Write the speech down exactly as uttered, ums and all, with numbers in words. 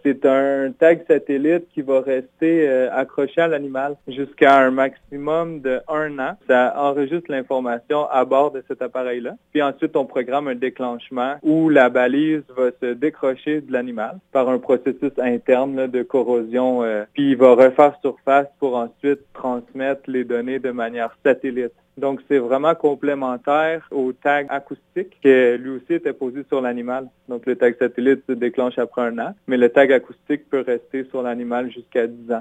C'est un tag satellite qui va rester euh, accroché à l'animal jusqu'à un maximum de un an. Ça enregistre l'information à bord de cet appareil-là. Puis ensuite, on programme un déclenchement où la balise va se décrocher de l'animal par un processus interne là, de corrosion. Euh, puis il va refaire surface pour ensuite transmettre les données de manière satellite. Donc, c'est vraiment complémentaire au tag acoustique qui, lui aussi, était posé sur l'animal. Donc, le tag satellite se déclenche après un an, mais le tag acoustique peut rester sur l'animal jusqu'à dix ans.